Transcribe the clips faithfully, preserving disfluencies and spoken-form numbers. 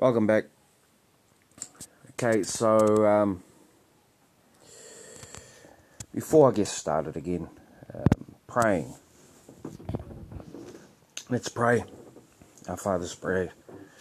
Welcome back. Okay, so um, before I get started again, um, praying. Let's pray. Our Father's prayer.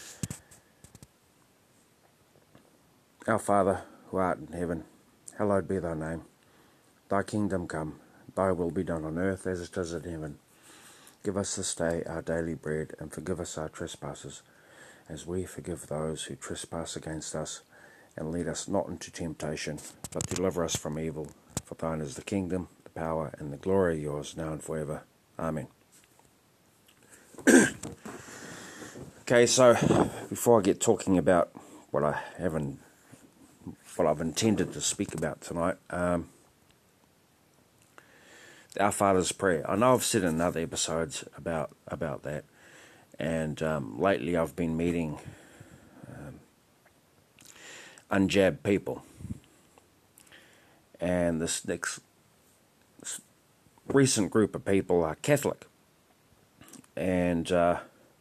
Our Father, who art in heaven, hallowed be thy name. Thy kingdom come, thy will be done on earth as it is in heaven. Give us this day our daily bread, and forgive us our trespasses, as we forgive those who trespass against us. And lead us not into temptation, but deliver us from evil. For thine is the kingdom, the power, and the glory are yours, now and forever. Amen. Okay, so before I get talking about what I haven't, what I've intended to speak about tonight, um, Our Father's Prayer. I know I've said in other episodes about about that, and um, lately I've been meeting um, unjabbed people, and this next this recent group of people are Catholic, and uh,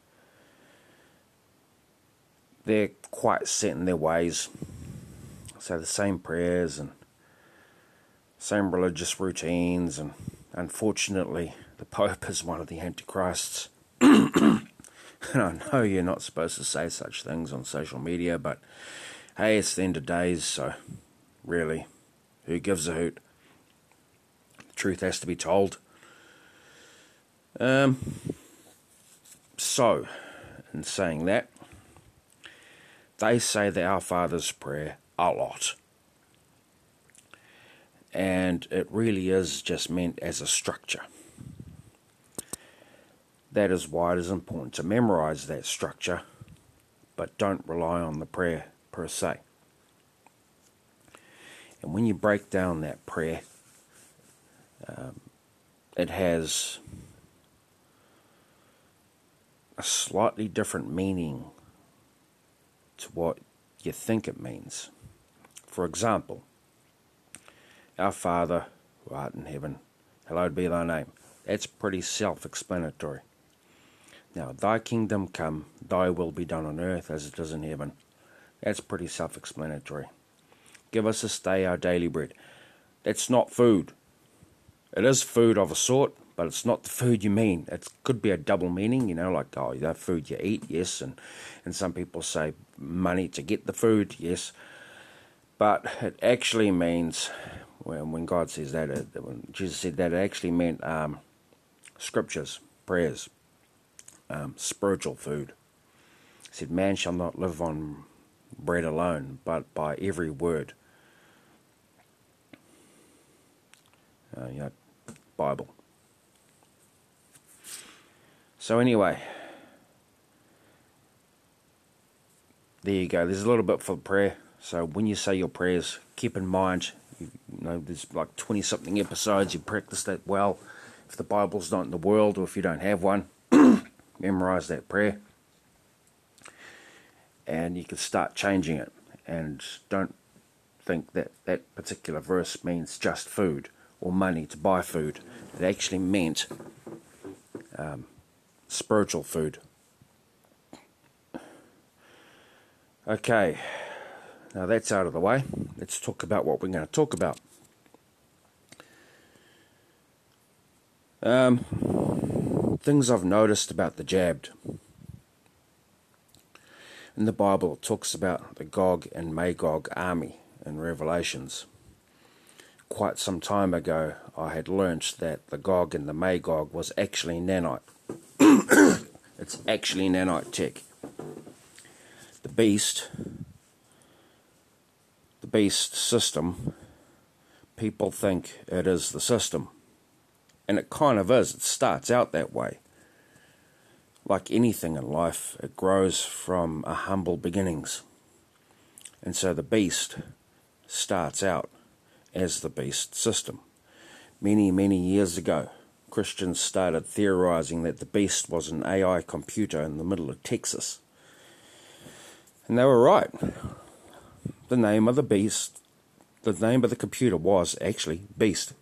they're quite set in their ways, so the same prayers and same religious routines, and unfortunately the Pope is one of the Antichrists. And I know you're not supposed to say such things on social media, but hey, it's the end of days, so really, who gives a hoot? The truth has to be told. Um, so, in saying that, they say the Our Father's Prayer a lot. And it really is just meant as a structure. That is why it is important to memorize that structure, but don't rely on the prayer per se. And when you break down that prayer, um, it has a slightly different meaning to what you think it means. For example, Our Father, who art in heaven, hallowed be thy name. That's pretty self-explanatory. Now, thy kingdom come, thy will be done on earth as it is in heaven. That's pretty self-explanatory. Give us this day our daily bread. That's not food. It is food of a sort, but it's not the food you mean. It could be a double meaning, you know, like, oh, that food you eat, yes, and, and some people say money to get the food, yes. But it actually means, when, when God says that, it, when Jesus said that, it actually meant um, scriptures, prayers. Um, spiritual food. He said, man shall not live on bread alone, but by every word. Uh, you know, Bible. So anyway, there you go. There's a little bit for prayer. So when you say your prayers, keep in mind, you, you know, there's like twenty-something episodes. You practice that well. If the Bible's not in the world, or if you don't have one, memorize that prayer, and you can start changing it. And don't think that that particular verse means just food or money to buy food. It actually meant um, spiritual food. Okay, now that's out of the way. Let's talk about what we're going to talk about. Um, things I've noticed about the jabbed. In the Bible, it talks about the Gog and Magog army in Revelations. Quite some time ago, I had learnt that the Gog and the Magog was actually nanite. It's actually nanite tech. The beast, the beast system, people think it is the system. And it kind of is. It starts out that way. Like anything in life, it grows from a humble beginnings. And so the beast starts out as the beast system. Many, many years ago, Christians started theorizing that the beast was an A I computer in the middle of Texas. And they were right. The name of the beast, the name of the computer was actually Beast.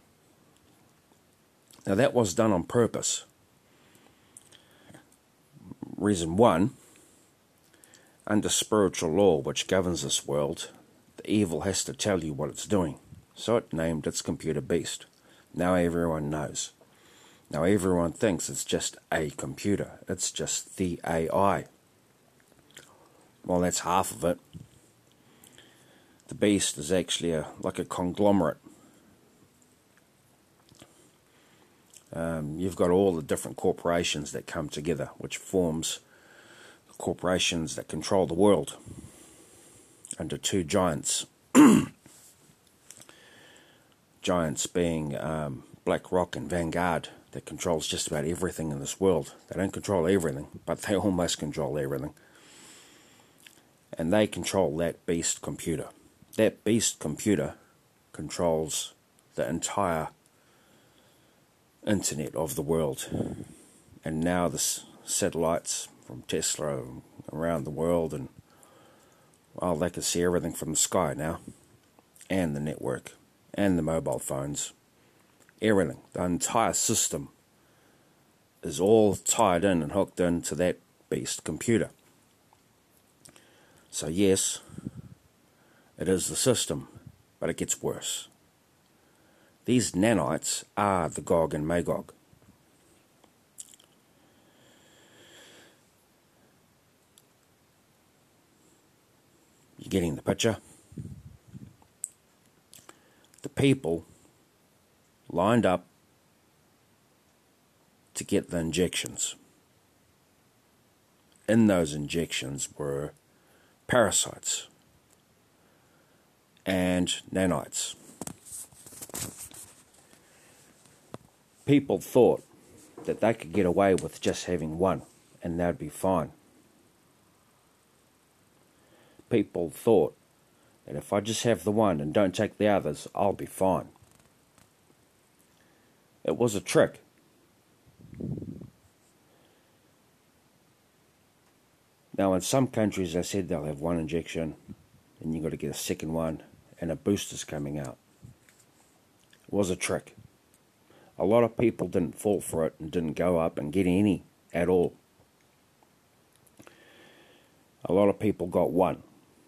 Now that was done on purpose. Reason one, Under spiritual law which governs this world, the evil has to tell you what it's doing. So it named its computer beast. Now everyone knows. Now everyone thinks it's just a computer. It's just the A I. Well, that's half of it. The beast is actually a, like a conglomerate. Um, you've got all the different corporations that come together, which forms the corporations that control the world under two giants. Giants being um, BlackRock and Vanguard, that controls just about everything in this world. They don't control everything, but they almost control everything. And they control that beast computer. That beast computer controls the entire internet of the world. And now the satellites from Tesla around the world, and well, they can see everything from the sky now, and the network, and the mobile phones, everything. The entire system is all tied in and hooked into that beast computer. So yes, it is the system, but it gets worse. These nanites are the Gog and Magog. You getting the picture? The people lined up to get the injections. In those injections were parasites and nanites. People thought that they could get away with just having one and they'd be fine. People thought that if I just have the one and don't take the others, I'll be fine. It was a trick. Now, in some countries, they said they'll have one injection, and you've got to get a second one, and a booster's coming out. It was a trick. A lot of people didn't fall for it and didn't go up and get any at all. A lot of people got one.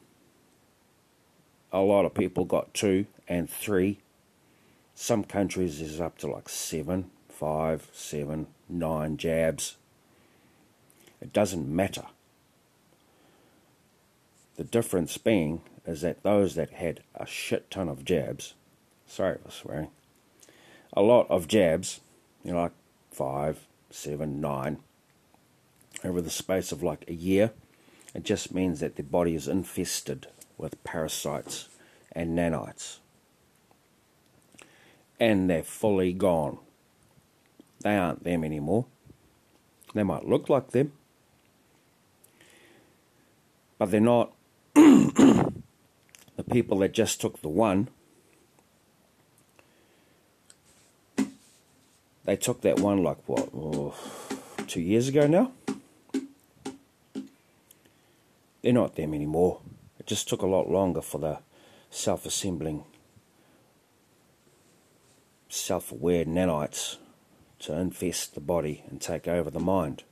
A lot of people got two and three. Some countries is up to like seven, five, seven, nine jabs. It doesn't matter. The difference being is that those that had a shit ton of jabs, sorry for swearing, a lot of jabs, you know, like five, seven, nine, over the space of like a year, it just means that their body is infested with parasites and nanites. And they're fully gone. They aren't them anymore. They might look like them, but they're not. The people that just took the one, they took that one like what, oh, two years ago now? They're not them anymore. It just took a lot longer for the self-assembling, self-aware nanites to infest the body and take over the mind.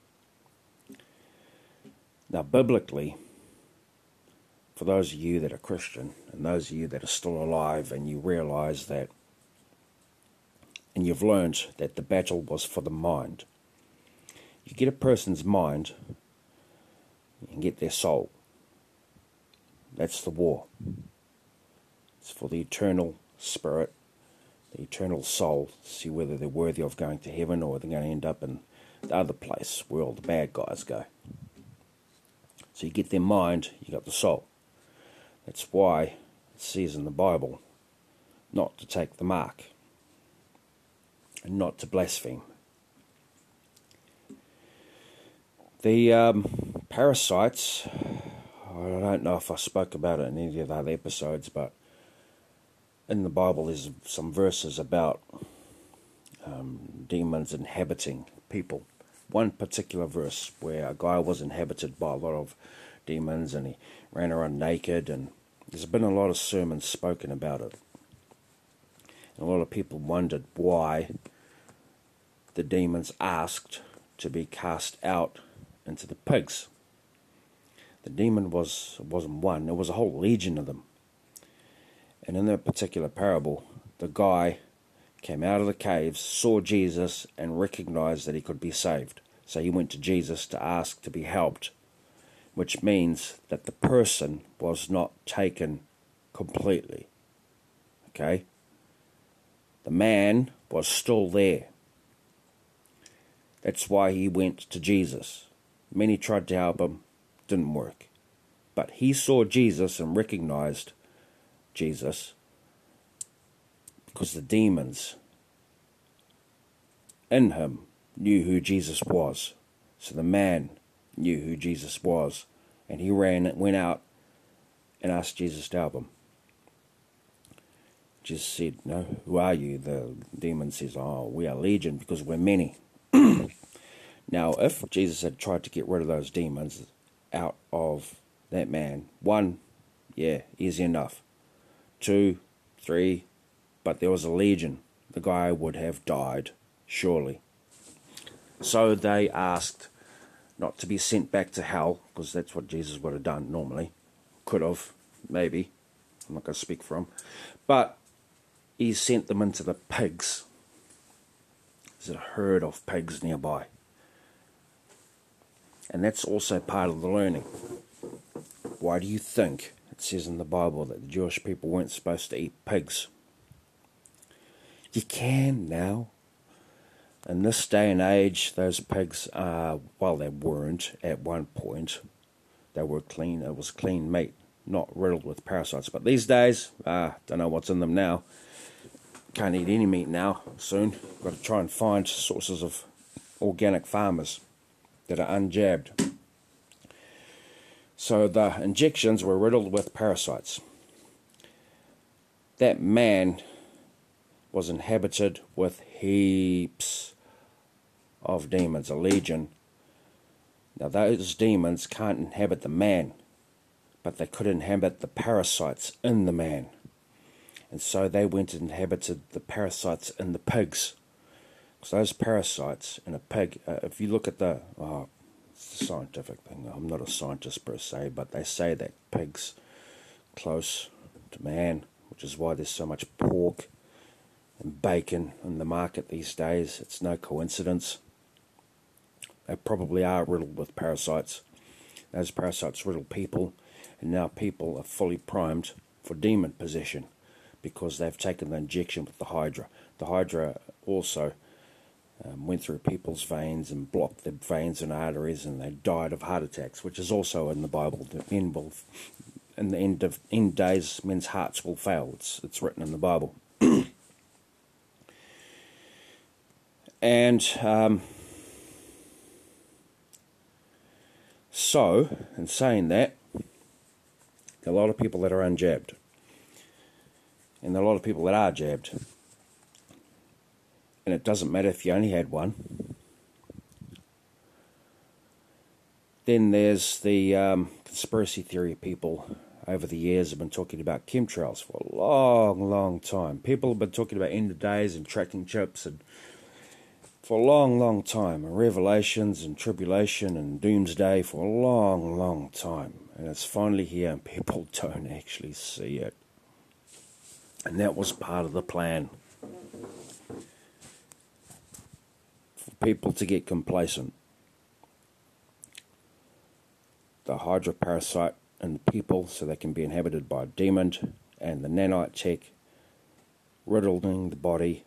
Now, biblically, for those of you that are Christian and those of you that are still alive and you realize that, and you've learned that the battle was for the mind, you get a person's mind, you can get their soul. That's the war. It's for the eternal spirit, the eternal soul, to see whether they're worthy of going to heaven or they're going to end up in the other place where all the bad guys go. So you get their mind, you got the soul. That's why it says in the Bible not to take the mark and not to blaspheme. The um, parasites, I don't know if I spoke about it in any of the other episodes, but in the Bible there's some verses about um, demons inhabiting people. One particular verse where a guy was inhabited by a lot of demons and he ran around naked, and there's been a lot of sermons spoken about it. And a lot of people wondered why the demons asked to be cast out into the pigs. The demon was, wasn't one, it was a whole legion of them. And in that particular parable, the guy came out of the caves, saw Jesus, and recognized that he could be saved. So he went to Jesus to ask to be helped, which means that the person was not taken completely. Okay? The man was still there. That's why he went to Jesus. Many tried to help him, didn't work. But he saw Jesus and recognized Jesus because the demons in him knew who Jesus was. So the man knew who Jesus was, and he ran, went out and asked Jesus to help him. Jesus said, "No, who are you?" The demon says, "Oh, we are legion because we're many." Now, if Jesus had tried to get rid of those demons out of that man, one, yeah, easy enough. Two, three, but there was a legion. The guy would have died, surely. So they asked not to be sent back to hell, because that's what Jesus would have done normally. Could have, maybe. I'm not going to speak for him. But he sent them into the pigs. There's a herd of pigs nearby. And that's also part of the learning. Why do you think it says in the Bible that the Jewish people weren't supposed to eat pigs? You can now. In this day and age, those pigs are, well, they weren't at one point. They were clean. It was clean meat, not riddled with parasites. But these days, ah, uh, don't know what's in them now. Can't eat any meat now, soon. Got to try and find sources of organic farmers that are unjabbed. So the injections were riddled with parasites. That man was inhabited with heaps of demons, a legion. Now those demons can't inhabit the man, but they could inhabit the parasites in the man. And so they went and inhabited the parasites in the pigs. So those parasites in a pig, uh, if you look at the, oh, it's a scientific thing, I'm not a scientist per se, but they say that pigs close to man, which is why there's so much pork and bacon in the market these days. It's no coincidence. They probably are riddled with parasites. Those parasites riddle people, and now people are fully primed for demon possession because they've taken the injection with the Hydra. The Hydra also um, went through people's veins and blocked their veins and arteries, and they died of heart attacks, which is also in the Bible. The end will, in the end of end days, men's hearts will fail. It's it's written in the Bible. And um, so, in saying that, a lot of people that are unjabbed, and a lot of people that are jabbed, and it doesn't matter if you only had one. Then there's the um, conspiracy theory people over the years have been talking about chemtrails for a long, long time. People have been talking about end of days and tracking chips and for a long, long time, and revelations and tribulation and doomsday for a long, long time. And it's finally here and people don't actually see it. And that was part of the plan. For people to get complacent. The Hydra parasite in the people so they can be inhabited by a demon, and the nanite tech riddling the body.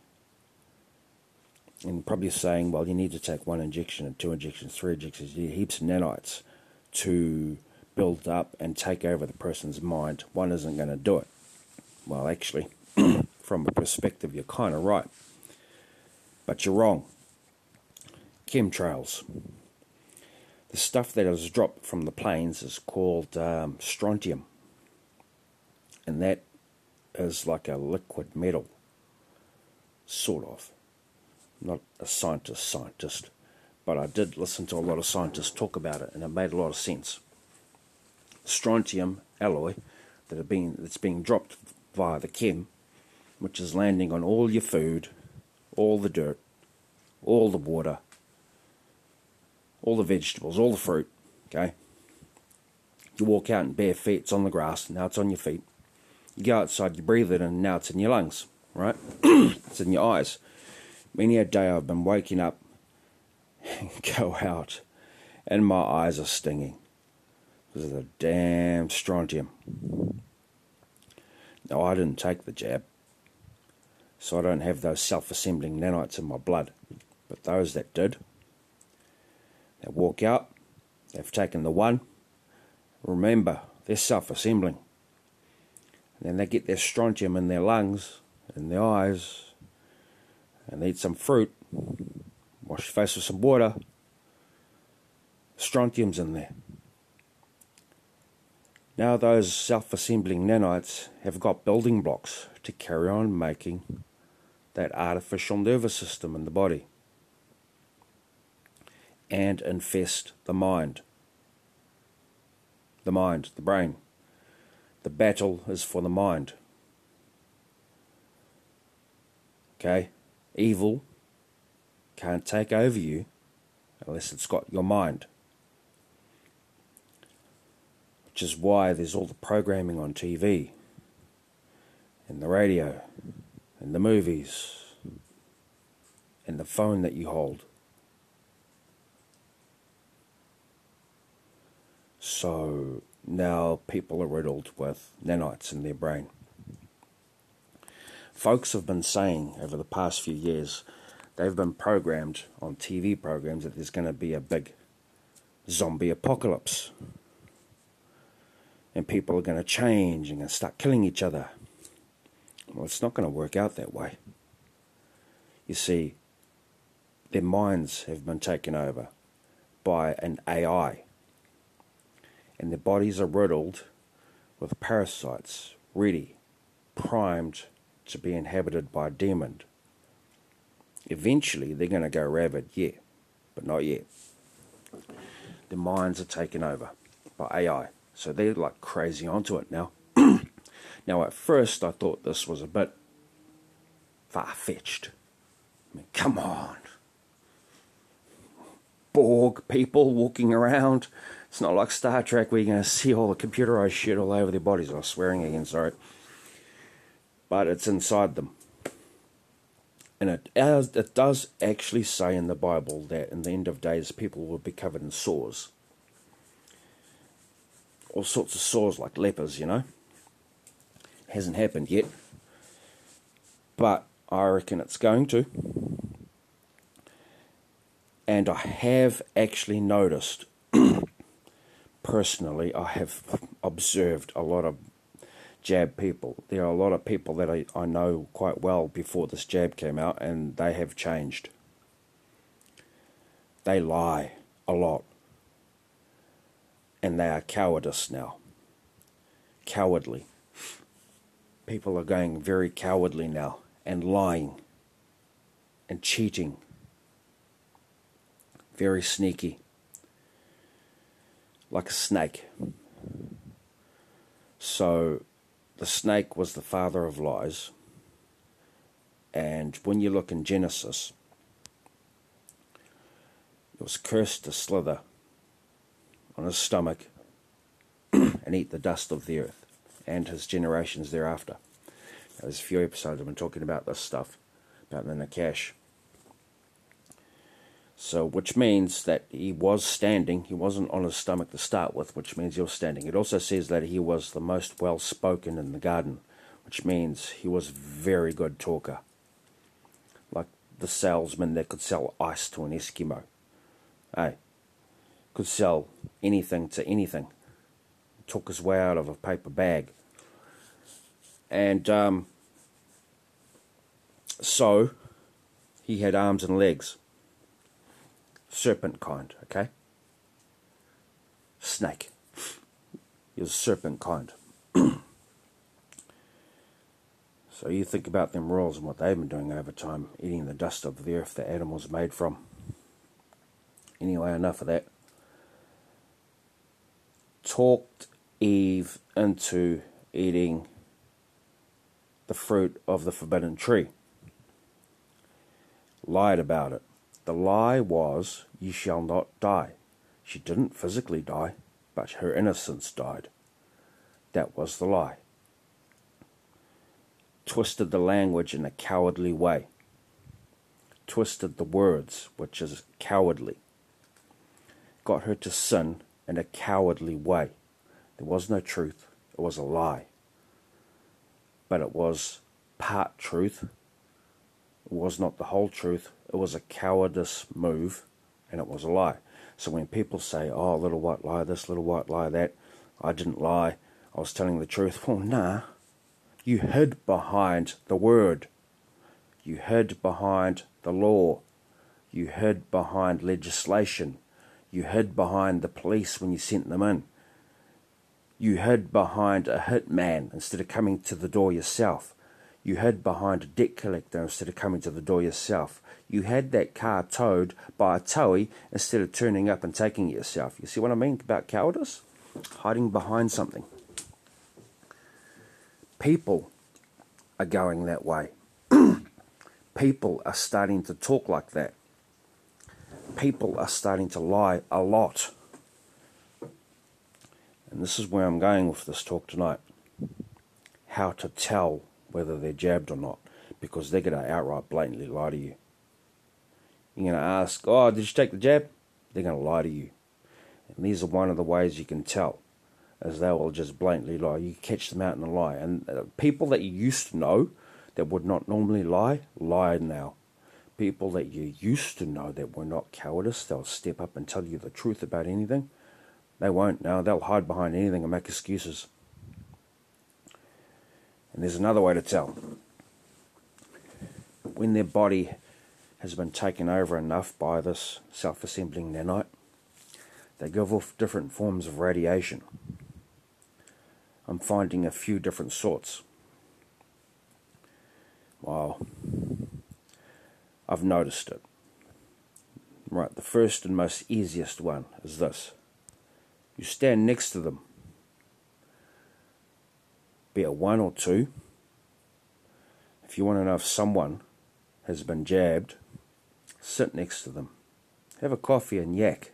And probably saying, well, you need to take one injection and two injections, three injections, you need heaps of nanites to build up and take over the person's mind. One isn't going to do it. Well, actually, from a perspective, you're kind of right. But you're wrong. Chemtrails. The stuff that is dropped from the planes is called um, strontium. And that is like a liquid metal. Sort of. Not a scientist scientist, but I did listen to a lot of scientists talk about it, and it made a lot of sense. Strontium alloy that have been that's being dropped via the chem, which is landing on all your food, all the dirt, all the water, all the vegetables, all the fruit, okay? You walk out in bare feet, it's on the grass, now it's on your feet. You go outside, you breathe it, and now it's in your lungs, right? It's in your eyes. Many a day I've been waking up and go out, and my eyes are stinging because of the damn strontium. Now, I didn't take the jab, so I don't have those self-assembling nanites in my blood. But those that did, they walk out, they've taken the one. Remember, they're self-assembling. And then they get their strontium in their lungs, in their eyes, and they eat some fruit, wash your face with some water, strontium's in there. Now those self-assembling nanites have got building blocks to carry on making that artificial nervous system in the body and infest the mind. The mind, the brain. The battle is for the mind. Okay? Evil can't take over you unless it's got your mind. Which is why there's all the programming on T V, and the radio, and the movies, and the phone that you hold. So now people are riddled with nanites in their brain. Folks have been saying over the past few years, they've been programmed on T V programs that there's going to be a big zombie apocalypse. And people are going to change and going to start killing each other. Well, it's not going to work out that way. You see, their minds have been taken over by an A I. And their bodies are riddled with parasites, ready, primed to be inhabited by a demon. Eventually, they're going to go rabid, yeah, but not yet. Their minds are taken over by A I. So they're like crazy onto it now. Now, at first, I thought this was a bit far-fetched. I mean, come on. Borg people walking around. It's not like Star Trek where you're going to see all the computerized shit all over their bodies. I was swearing again, sorry. But it's inside them. And it, it does actually say in the Bible that in the end of days, people will be covered in sores. All sorts of sores like lepers, you know. Hasn't happened yet. But I reckon it's going to. And I have actually noticed, personally, I have observed a lot of jab people. There are a lot of people that I, I know quite well before this jab came out, and they have changed. They lie a lot. And they are cowardice now. Cowardly. People are going very cowardly now, and lying, and cheating. Very sneaky. Like a snake. So, the snake was the father of lies. And when you look in Genesis, it was cursed to slither on his stomach and eat the dust of the earth, and his generations thereafter. Now, there's a few episodes I've been talking about this stuff, about the Nakash. So, which means that he was standing, he wasn't on his stomach to start with, which means he was standing. It also says that he was the most well-spoken in the garden, which means he was a very good talker. Like the salesman that could sell ice to an Eskimo. Hey, could sell anything to anything. Took his way out of a paper bag. And um, so, he had arms and legs. Serpent kind, okay? Snake. He was serpent kind. So you think about them royals and what they've been doing over time, eating the dust of the earth that animals are made from. Anyway, enough of that. Talked Eve into eating the fruit of the forbidden tree. Lied about it. The lie was, you shall not die. She didn't physically die. but her innocence died. That was the lie. Twisted the language in a cowardly way. Twisted the words, which is cowardly. Got her to sin in a cowardly way. There was no truth. It was a lie. But it was part truth. It was not the whole truth. It was a cowardice move, and it was a lie. So when people say, oh, little white lie this, little white lie that, I didn't lie, I was telling the truth. Well, nah. You hid behind the word. You hid behind the law. You hid behind legislation. You hid behind the police when you sent them in. You hid behind a hitman instead of coming to the door yourself. You hid behind a debt collector instead of coming to the door yourself. You had that car towed by a towie instead of turning up and taking it yourself. You see what I mean about cowardice? Hiding behind something. People are going that way. People are starting to talk like that. People are starting to lie a lot. And this is where I'm going with this talk tonight. How to tell whether they're jabbed or not. Because they're going to outright blatantly lie to you. You're going to ask, oh, did you take the jab? They're going to lie to you. And these are one of the ways you can tell. As they will just blatantly lie. You catch them out in a lie. And uh, people that you used to know that would not normally lie, lie now. People that you used to know that were not cowardice, they'll step up and tell you the truth about anything. They won't now. They'll hide behind anything and make excuses. And there's another way to tell. When their body has been taken over enough by this self-assembling nanite, they give off different forms of radiation. I'm finding a few different sorts. Wow. I've noticed it. Right, the first and most easiest one is this. You stand next to them. Be it one or two. If you want to know if someone has been jabbed, sit next to them. Have a coffee and yak.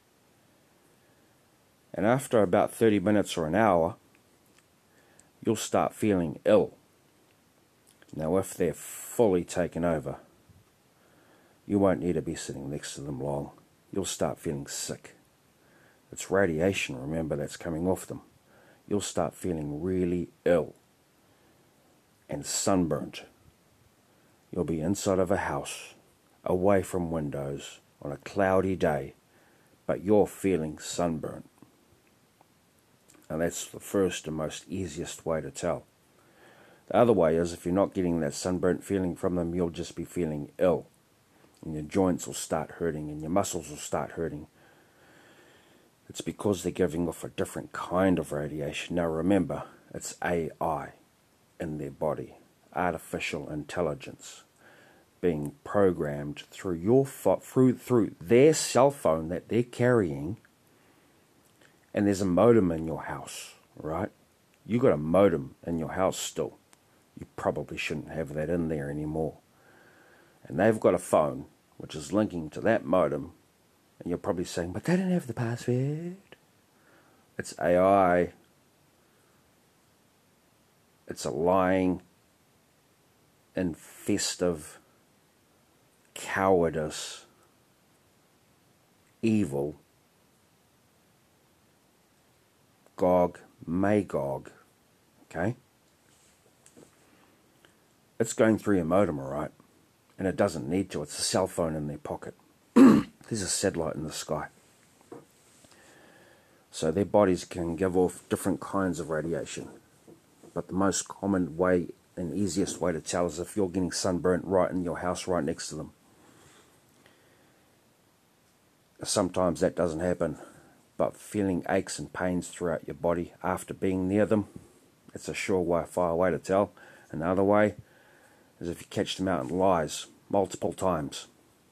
And after about thirty minutes or an hour, you'll start feeling ill. Now, if they're fully taken over, you won't need to be sitting next to them long. You'll start feeling sick. It's radiation, remember, that's coming off them. You'll start feeling really ill and sunburnt. You'll be inside of a house, away from windows, on a cloudy day, but you're feeling sunburnt. And that's the first and most easiest way to tell. The other way is if you're not getting that sunburnt feeling from them, you'll just be feeling ill. And your joints will start hurting and your muscles will start hurting. It's because they're giving off a different kind of radiation. Now remember, it's A I in their body. Artificial intelligence being programmed through your through through their cell phone that they're carrying. And there's a modem in your house, right? You got a modem in your house still. You probably shouldn't have that in there anymore. And they've got a phone which is linking to that modem, and you're probably saying, but they don't have the password. It's A I. It's a lying, infestive, cowardice, evil, Gog, Magog, okay? It's going through your modem, alright? And it doesn't need to. It's a cell phone in their pocket. There's a satellite in the sky. So their bodies can give off different kinds of radiation. But the most common way and easiest way to tell is if you're getting sunburnt right in your house, right next to them. Sometimes that doesn't happen. But feeling aches and pains throughout your body after being near them, it's a surefire way to tell. Another way is if you catch them out in lies multiple times.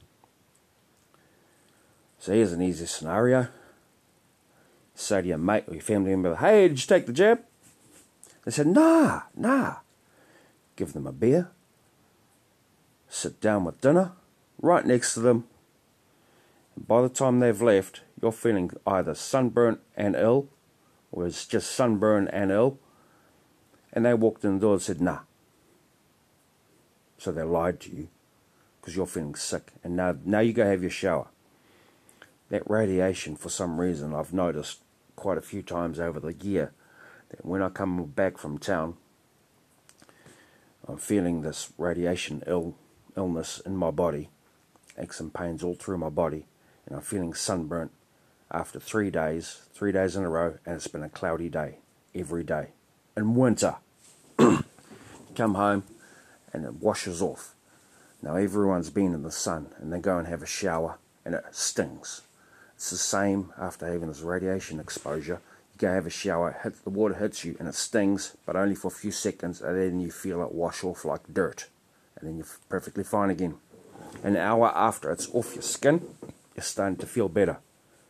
So here's an easy scenario. Say to your mate or your family member, hey, did you take the jab? They said, nah, nah. Give them a beer. Sit down with dinner, right next to them. By the time they've left, you're feeling either sunburnt and ill, or it's just sunburnt and ill, and they walked in the door and said, nah. So they lied to you, because you're feeling sick, and now, now you go have your shower. That radiation, for some reason, I've noticed quite a few times over the year, that when I come back from town, I'm feeling this radiation ill, illness in my body, aches and pains all through my body, and I'm feeling sunburnt after three days, three days in a row, and it's been a cloudy day, every day. In winter, come home, and it washes off. Now everyone's been in the sun, and they go and have a shower, and it stings. It's the same after having this radiation exposure. You go have a shower, hit, the water hits you, and it stings, but only for a few seconds, and then you feel it wash off like dirt, and then you're perfectly fine again. An hour after it's off your skin, you're starting to feel better.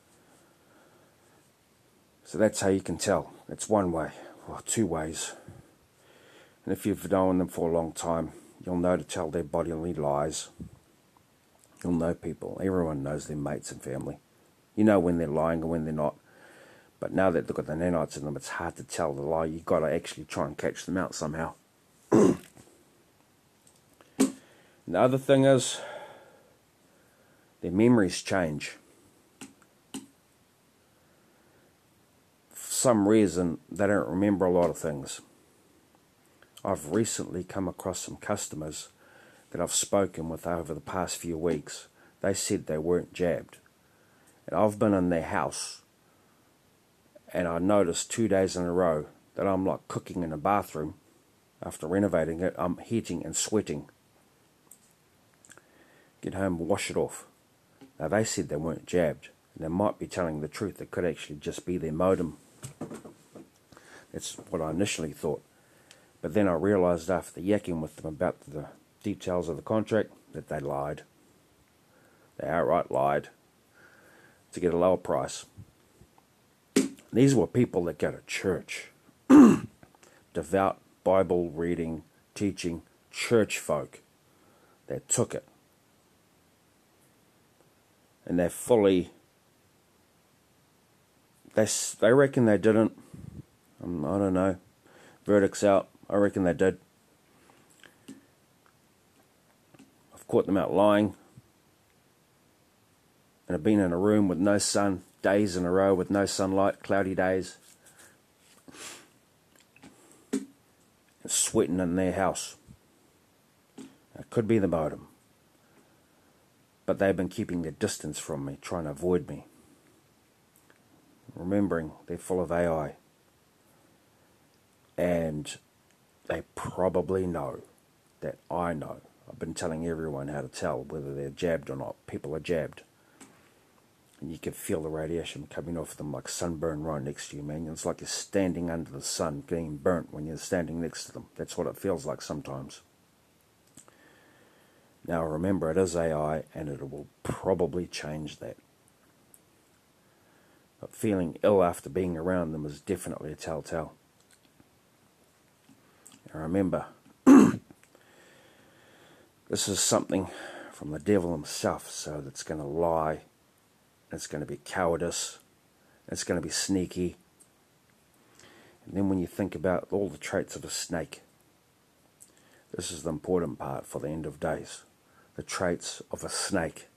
So that's how you can tell. That's one way, or two ways. And if you've known them for a long time, you'll know to tell their bodily lies. You'll know people. Everyone knows their mates and family. You know when they're lying and when they're not. But now that they've got the nanites in them, it's hard to tell the lie. You've got to actually try and catch them out somehow. The other thing is, their memories change. For some reason, they don't remember a lot of things. I've recently come across some customers that I've spoken with over the past few weeks. They said they weren't jabbed. And I've been in their house, and I noticed two days in a row that I'm like cooking in a bathroom. After renovating it, I'm heating and sweating. Get home and wash it off. Now they said they weren't jabbed, and they might be telling the truth. It could actually just be their modem. That's what I initially thought. But then I realised after yakking with them about the details of the contract that they lied. They outright lied to get a lower price. These were people that go to church. Devout, Bible reading, teaching, church folk that took it. And they're fully, they, they reckon they didn't. Um, I don't know. Verdict's out. I reckon they did. I've caught them out lying. And I've been in a room with no sun, days in a row with no sunlight, cloudy days. And sweating in their house. It could be the modem. But they've been keeping their distance from me, trying to avoid me. Remembering they're full of A I. And they probably know that I know. I've been telling everyone how to tell whether they're jabbed or not. People are jabbed. And you can feel the radiation coming off them like sunburn right next to you, man. It's like you're standing under the sun, getting burnt when you're standing next to them. That's what it feels like sometimes. Now remember, it is A I, and it will probably change that. But feeling ill after being around them is definitely a telltale. And remember, this is something from the devil himself, so that's going to lie, it's going to be cowardice, it's going to be sneaky. And then when you think about all the traits of a snake, this is the important part for the end of days. The traits of a snake.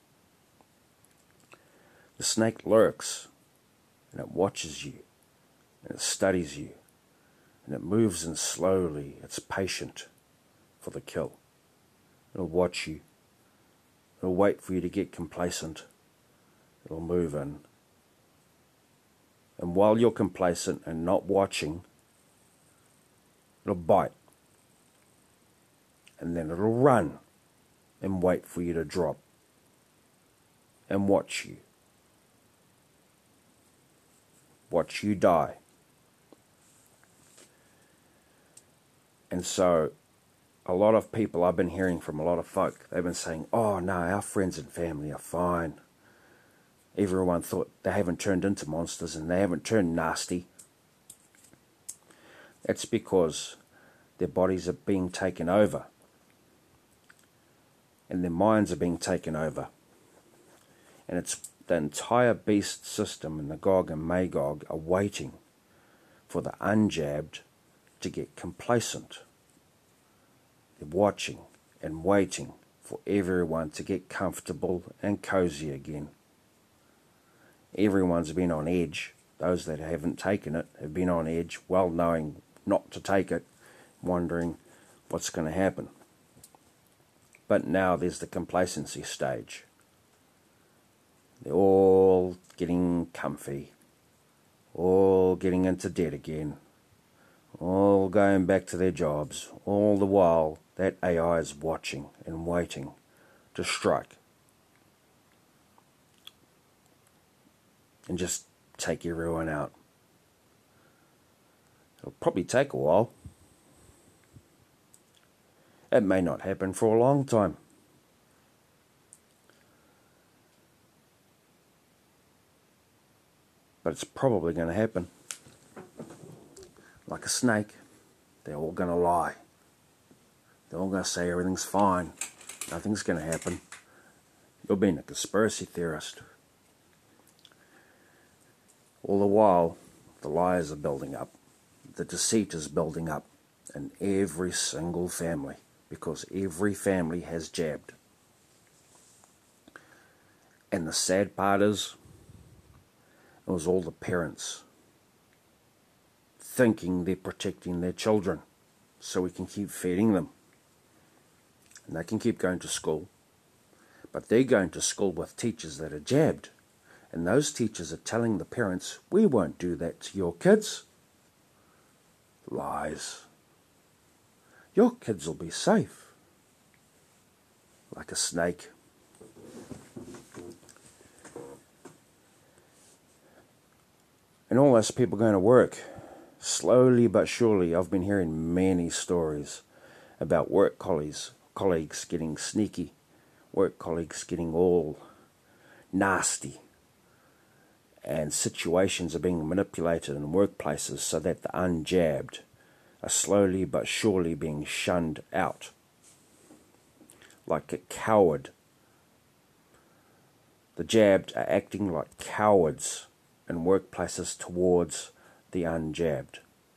The snake lurks, and it watches you, and it studies you, and it moves in slowly. It's patient for the kill. It'll watch you. It'll wait for you to get complacent. It'll move in. And while you're complacent and not watching, it'll bite. And then it'll run and wait for you to drop and watch you. Watch you die. And so, a lot of people, I've been hearing from a lot of folk, they've been saying, oh no, our friends and family are fine. Everyone thought they haven't turned into monsters and they haven't turned nasty. That's because their bodies are being taken over. And their minds are being taken over. And it's the entire beast system and the Gog and Magog are waiting for the unjabbed to get complacent. They're watching and waiting for everyone to get comfortable and cozy again. Everyone's been on edge. Those that haven't taken it have been on edge, well knowing not to take it, wondering what's going to happen. But now there's the complacency stage. They're all getting comfy, all getting into debt again, all going back to their jobs, all the while that A I is watching and waiting to strike and just take everyone out. It'll probably take a while. It may not happen for a long time. But it's probably going to happen. Like a snake, they're all going to lie. They're all going to say everything's fine. Nothing's going to happen. You're being a conspiracy theorist. All the while, the lies are building up. The deceit is building up in every single family, because every family has jabbed. And the sad part is, it was all the parents thinking they're protecting their children so we can keep feeding them. And they can keep going to school. But they're going to school with teachers that are jabbed. And those teachers are telling the parents, we won't do that to your kids. Lies. Your kids will be safe. Like a snake. And all those people going to work, slowly but surely, I've been hearing many stories about work colleagues, colleagues getting sneaky, work colleagues getting all nasty, and situations are being manipulated in workplaces so that the unjabbed are slowly but surely being shunned out. Like a coward. The jabbed are acting like cowards in workplaces towards the unjabbed.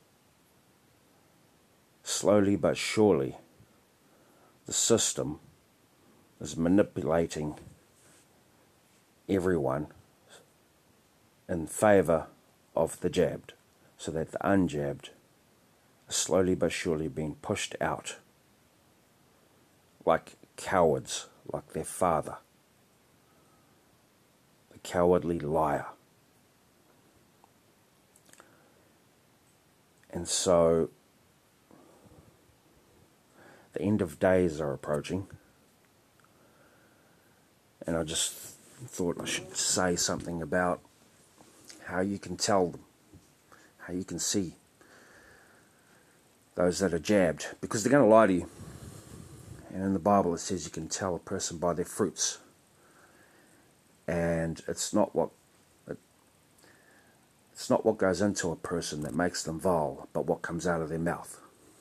Slowly but surely, the system is manipulating everyone in favour of the jabbed, so that the unjabbed are slowly but surely being pushed out like cowards, like their father, the cowardly liar. And so the end of days are approaching, and I just thought I should say something about how you can tell them, how you can see those that are jabbed, because they're going to lie to you. And in the Bible it says you can tell a person by their fruits, and it's not what it, it's not what goes into a person that makes them vile, but what comes out of their mouth.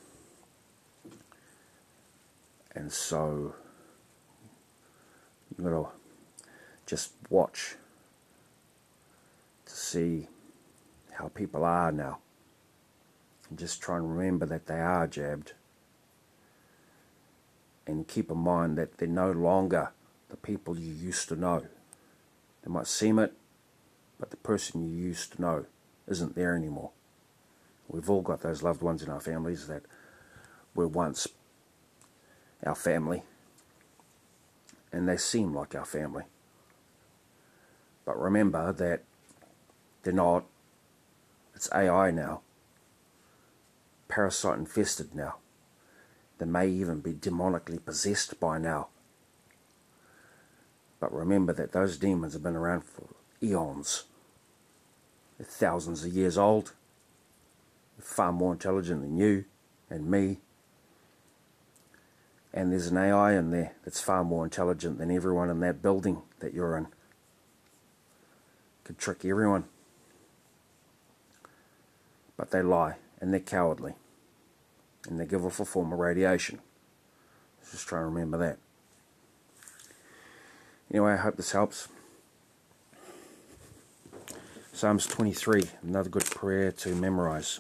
And so you've got to just watch to see how people are now, and just try and remember that they are jabbed, and keep in mind that they're no longer the people you used to know. They might seem it, but the person you used to know isn't there anymore. We've all got those loved ones in our families that were once our family, and they seem like our family. But remember that they're not. It's A I now. Parasite infested now. They may even be demonically possessed by now. But remember that those demons have been around for eons. They're thousands of years old. They're far more intelligent than you and me. And there's an A I in there that's far more intelligent than everyone in that building that you're in. Could trick everyone. But they lie, and they're cowardly. And they give off a form of radiation. Just try and remember that. Anyway, I hope this helps. Psalms twenty-three, another good prayer to memorize.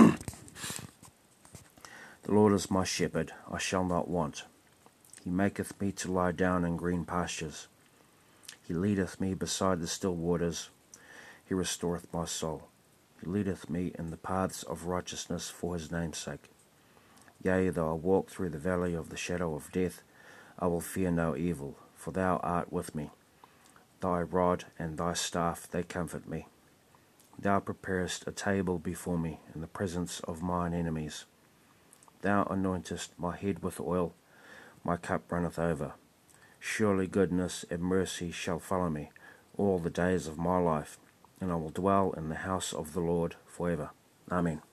The Lord is my shepherd, I shall not want. He maketh me to lie down in green pastures. He leadeth me beside the still waters. He restoreth my soul. He leadeth me in the paths of righteousness for his name's sake. Yea, though I walk through the valley of the shadow of death, I will fear no evil, for thou art with me. Thy rod and thy staff, they comfort me. Thou preparest a table before me in the presence of mine enemies. Thou anointest my head with oil, my cup runneth over. Surely goodness and mercy shall follow me all the days of my life, and I will dwell in the house of the Lord forever. Amen.